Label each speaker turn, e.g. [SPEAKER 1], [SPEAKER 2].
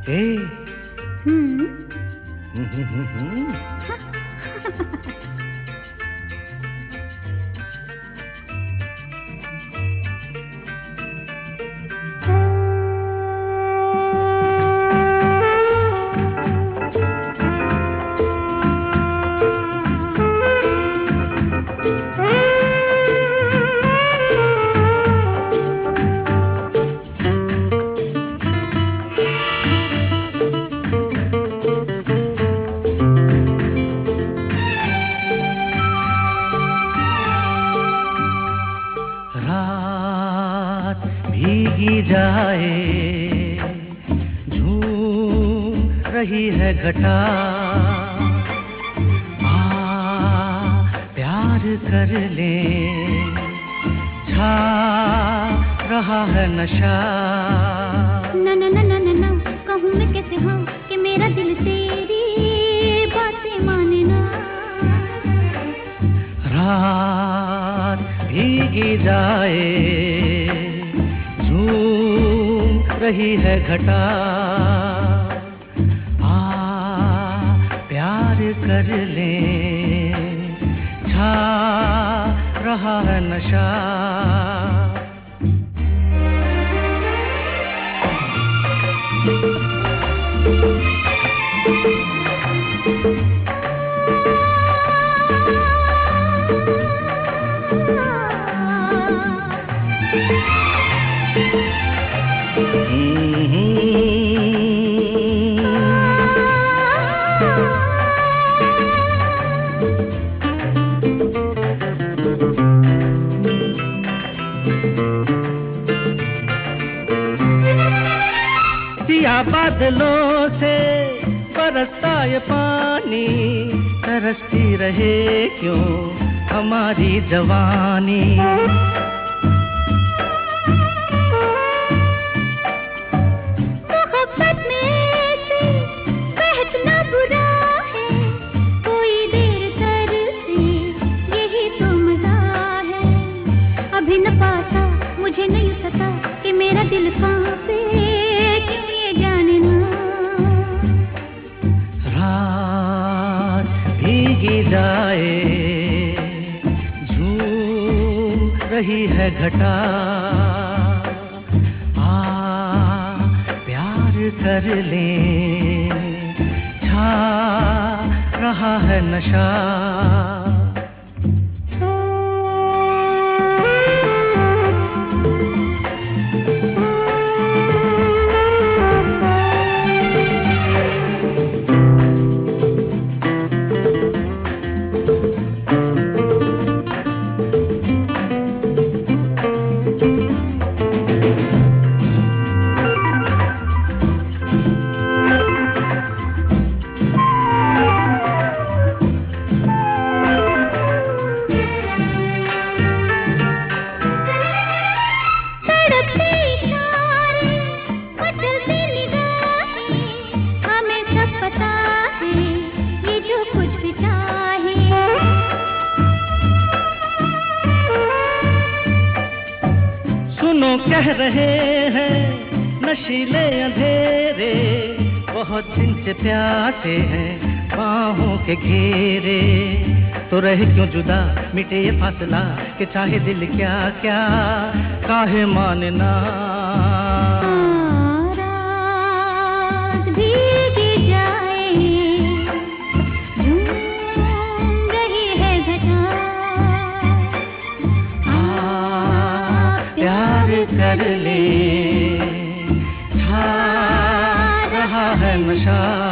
[SPEAKER 1] ए भीगी जाए झूम रही है घटा प्यार कर ले छा रहा है नशा
[SPEAKER 2] ना ना ना ना ना ना कहूँ मैं कैसे हाँ कि मेरा दिल तेरी बातें माने ना।
[SPEAKER 1] रात भीगी जाए रही है घटा प्यार कर ले छा रहा है नशा। सिया बादलों से बरसता ये पानी तरसती रहे क्यों हमारी जवानी।
[SPEAKER 2] मोहब्बत में से बहकना बुरा है कोई देर तरसे यही तो मजा है। अभी न पाता मुझे नहीं पता कि मेरा दिल कहाँ पे
[SPEAKER 1] भीगी जाए झूम रही है घटा प्यार कर ले छा रहा है नशा। सुनो कह रहे हैं नशीले अंधेरे बहुत दिन से प्यासे हैं बाहों के घेरे। तो रहे क्यों जुदा मिटे ये फासला कि चाहे दिल क्या क्या काहे मानना।
[SPEAKER 2] रात भीगी जाए झूम रही है घटा
[SPEAKER 1] प्यार कर ले छा रहा है नशा।